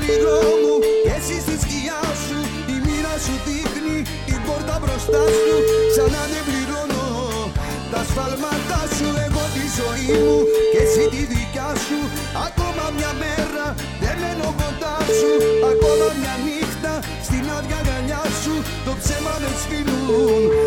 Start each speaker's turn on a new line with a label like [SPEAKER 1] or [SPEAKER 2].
[SPEAKER 1] όνειρό μου και εσύ στη σκιά σου. Η μοίρα σου δείχνει την πόρτα μπροστά σου. Σαν να δεν πληρώνω τα σφάλματά σου. Εγώ τη ζωή μου και εσύ τη δικιά σου. Ακόμα μια μέρα δεν μένω κοντά σου. Ακόμα μια νύχτα στην άδεια αγκαλιά σου. Το ψέμα δεν σφινούν